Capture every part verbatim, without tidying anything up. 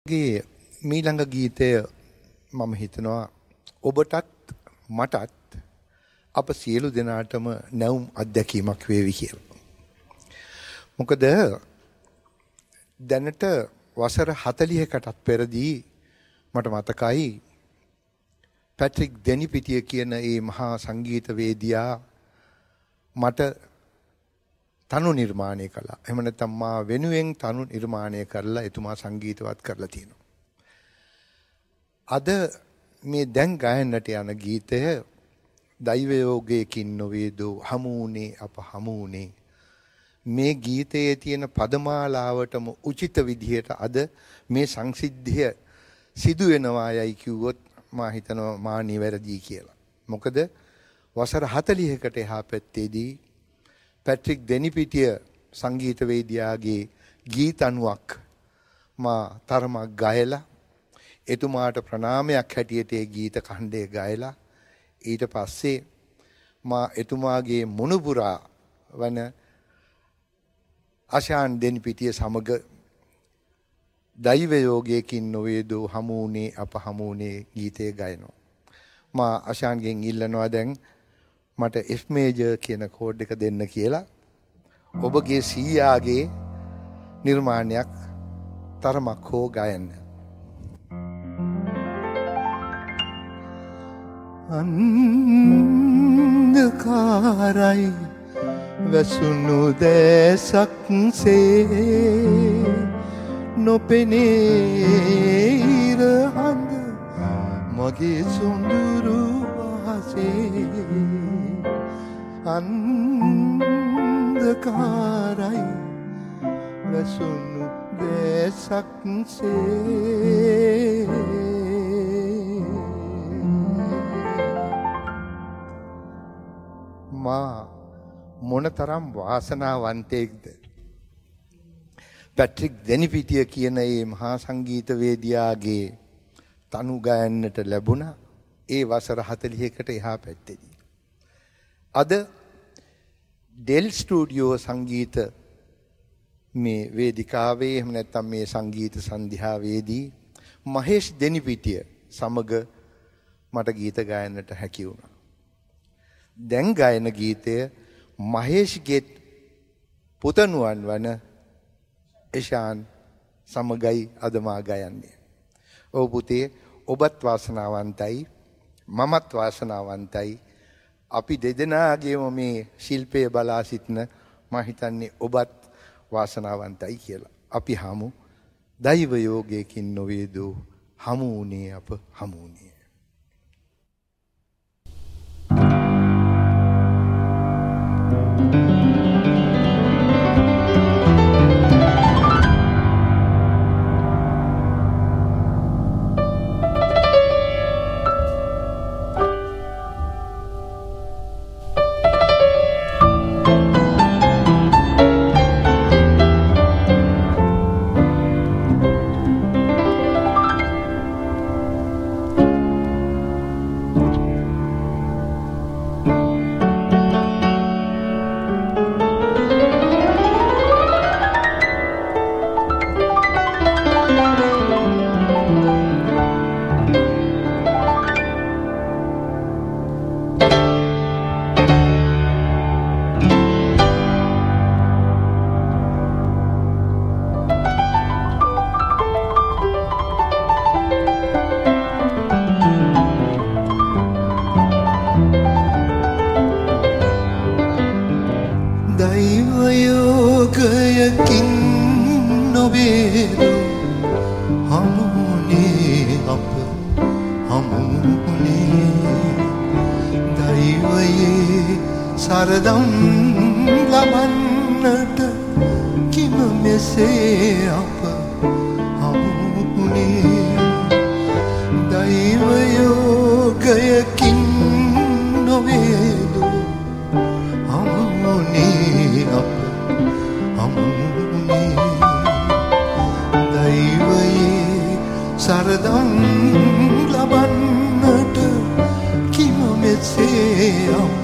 ගේ මීළඟ ගීතය මම හිතනවා ඔබටත් මටත් අප සියලු දෙනාටම නැවුම් අත්දැකීමක් වේවි කියලා. මොකද දැනට වසර හතළිහකටත් පෙරදී මට මතකයි පැට්‍රික් දෙනිපිටිය කියන ඒ මහා සංගීතවේදියා මට තනු නිර්මාණය කළා. එහෙම නැත්නම් මා වෙනුවෙන් තනු නිර්මාණය කරලා එතුමා සංගීතවත් කරලා තියෙනවා. අද මේ දැන් ගායනට යන ගීතය දෛවයෝගයකින් නොවේදෝ හමුුනේ අප හමුුනේ මේ ගීතයේ තියෙන පදමාලාවටම උචිත විදිහට අද මේ සංසිද්ධිය සිදු වෙනවා යයි කිව්වොත් මා හිතනවා මා නිවැරදි කියලා. මොකද වසර හතළිහකට එහා පැත්තේදී පැට්‍රික් දෙනිපිටිය සංගීතවේදියාගේ ගීත අනුවක් මා තරමක් ගයලා එතුමාට ප්‍රණාමයක් හැටියට ඒ ගීත ඛණ්ඩය ගයලා ඊට පස්සේ මා එතුමාගේ මුණුබුරා වන ආශාන් දෙනිපිටිය සමග දෛවයෝගයකින් නොවේදෝ හමුුනේ අප හමුුනේ ගීතය ගයනවා. මා ආශාන්ගෙන් ඉල්ලනවා දැන් මට F major කියන කෝඩ් එක දෙන්න කියලා. ඔබගේ සීයාගේ නිර්මාණයක් තරමක් හෝ ගයන්න. අන්ධකාරයි වැසුණු දැසක්සේ නොපෙනේ ඉර හඳ මගේ සොඳුරු වහසේ අන්ධකාරයි වැසුණු දැසක්සේ මා මොනතරම් වාසනාවන්තයෙක්ද. පැට්‍රික් දෙනිපිටිය කියන ඒ මහා සංගීතවේදියාගේ තනු ගයන්නට ලැබුණා ඒ වසර හතළිහකට එහා පැත්තේදී. අද ඩෙල් ස්ටුඩියෝ සංගීත මේ වේදිකාවේ එහෙම නැත්නම් මේ සංගීත සන්ධ්‍යාවේදී මහේෂ් දෙනිපිටිය සමග මට ගීත ගයන්නට හැකි වුණා. දැන් ගායන ගීතය මහේෂ්ගේ පුතණුවන් වන එෂාන් සමගයි අද මා ගයන්නේ. ඔව් පුතේ ඔබත් වාසනාවන්තයි මමත් වාසනාවන්තයි. අපි දෙදෙනාගේම මේ ශිල්පය බලා සිටින මා හිතන්නේ ඔබත් වාසනාවන්තයි කියලා. අපි හමු දෛව යෝගයකින් නොවේදෝ හමුුනේ අප හමුුනේ. සරදම් ලබන්නට කිම මෙසේ අප හමුුනේ දෛවයෝගයකින් නොවේදෝ හමුුනේ අප හමුුනේ දෛවයේ සරදම් ලබන්නට කිම මෙසේ අප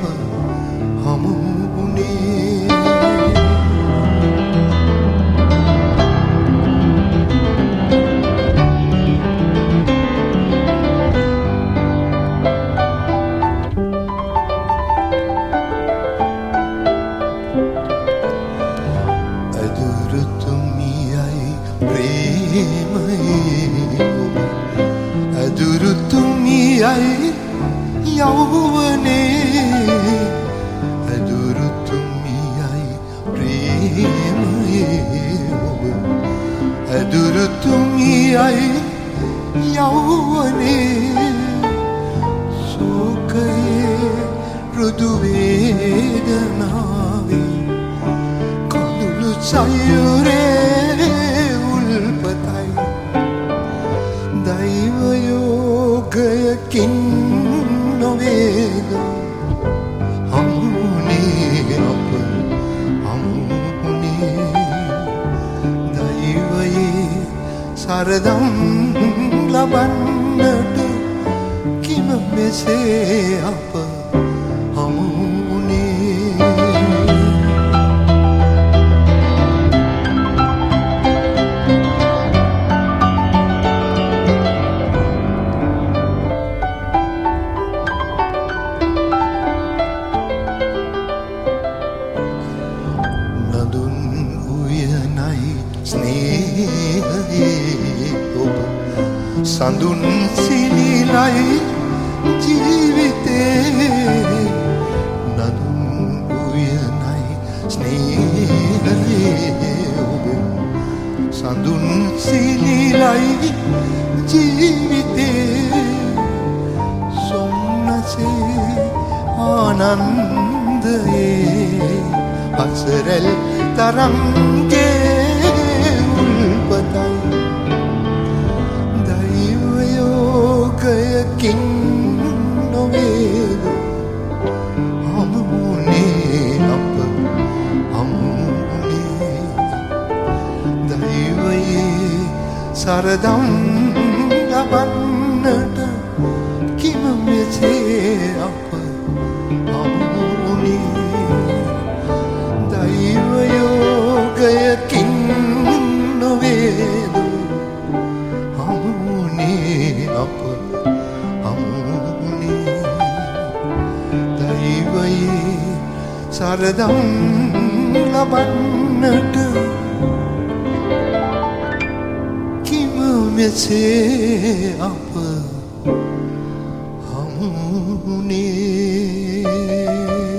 හමුුනේ ප්‍රේමයේ ඔබ අදුරු තුමියයි යෞවනේ අදුරු තුමියයි ප්‍රේමයේ ඔබ අදුරු තුමියයි යෞවනේ ශෝකයේ රුදු වේදනාවේ කඳුළු සයුරේ උල්පතයි දෛව යෝගයකින් නොවේද හමුනේ අප හමුනේ දෛවයේ සරදම් ලබන්නට කිම මෙසේ අප සඳුන් සිනිලයි ජීවිතේ නදුන් උයනයි ස්නේහයේ ඔබ සඳුන් සිනිලයි ජීවිතේ සොම්නසේ ආනන්දයේ අසරල් තරංගේ උල්පතයි යෝගයකින් නොවේද හමුනේ අප හමුනේ දෛවයේ සරදම් ලබන්නට කිම මෙසේ අප හමුනේ දෛව යෝගයකින් නොවේද අප හමුනේ දෛවයේ සරදම් ලබන්නට කිම මෙසේ අප හමුනේ